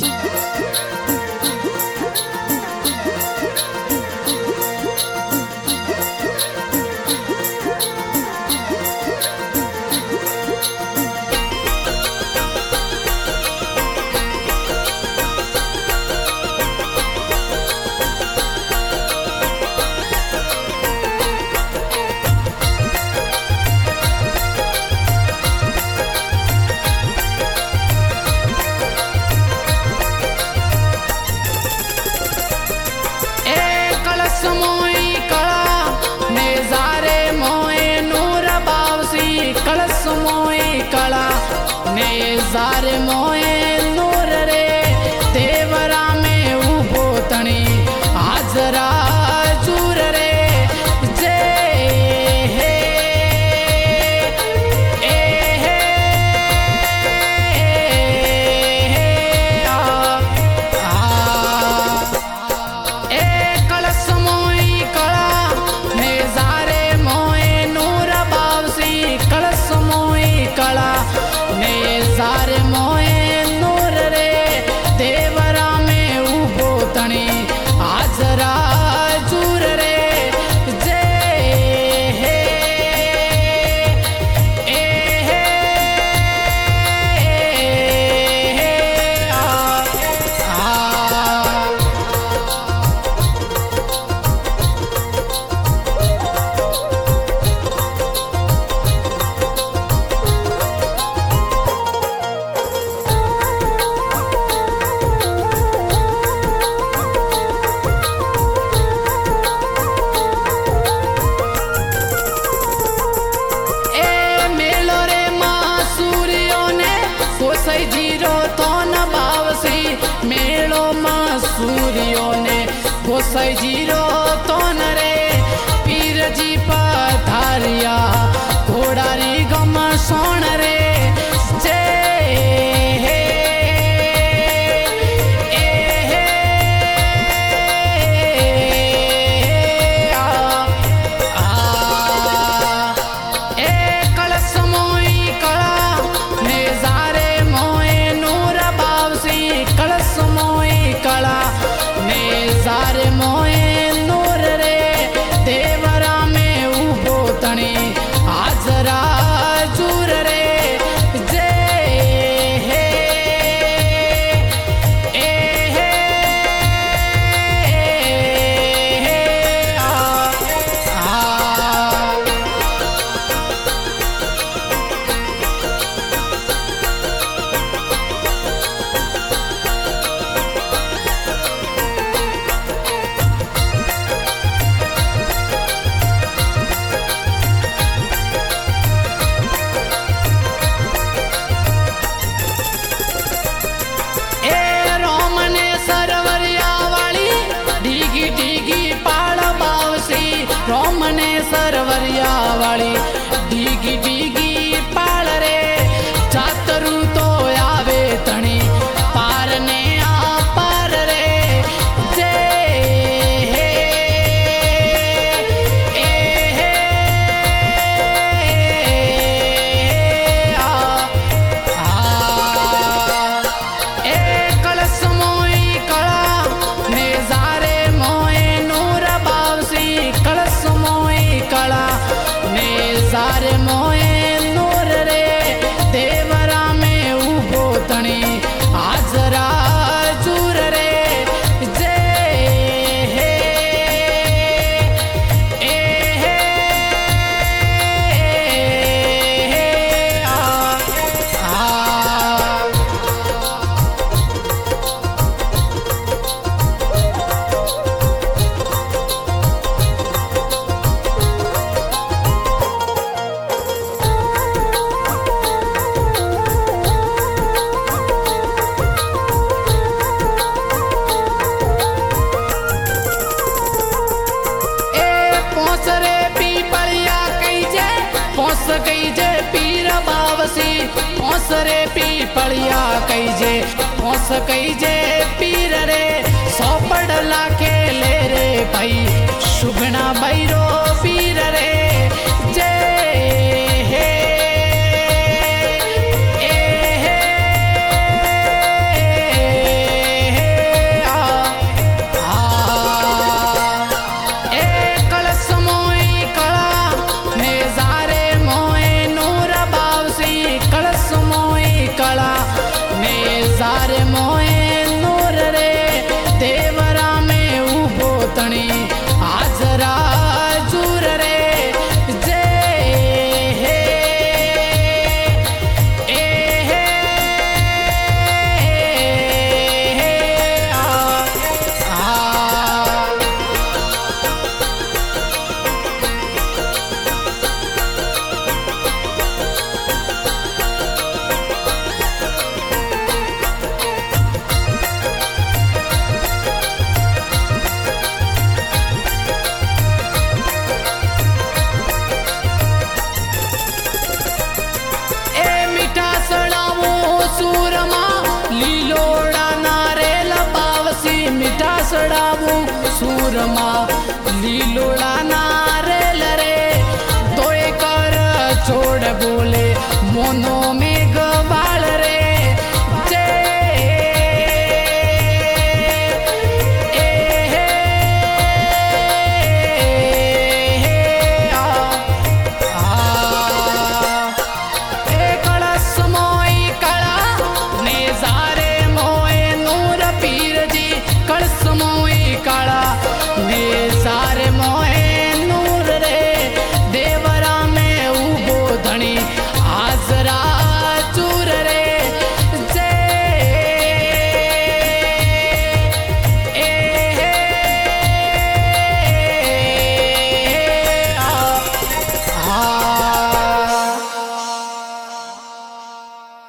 जार मोए नूर रे देवरा में उभो तणी हाजरा चूर रे जे हे ए हे ए कलश मोई कला ने जारे मोए नूर बावसी कलश मोई कला ने जारे मोए नूर रे देवरा में उभो तणी हाजरा चूर रे जे हे ए हे सूर्यो ने गोसाई जीरो तो न रे पीर जी पधारिया घोड़ारी गम सोन रे जे हे ए हे ए कलश मोई कला ने जारे मोए नूर बावसी कलश मोई कला ने जारे मोए नूर रे देवरा में उभो तणी हाजरा चूर रे जे हे ए हे रोमने सरवरिया वाली डीगी डीगी पाल रे चातरू तो आवे तणी पार ने आ पार रे जे हे ए हे ए कलश मोई कला ने जारे मोए नूर बावसी कलश मोई कला ने जारे मोए नूर रे देवरा में उभो तणी हाजरा चूर रे जे हे ए हे गई जे पीर बावसी पहुंच रे पीपलिया कई जे पहुंच गई जे पीर रे सौ पड़ला के ले रे भाई सुगना बैरो पीर रे जे हे ए हे સડાવું સૂરમાં લીલોડા નારેલ રે તોય કર છોડ બોલે મોનો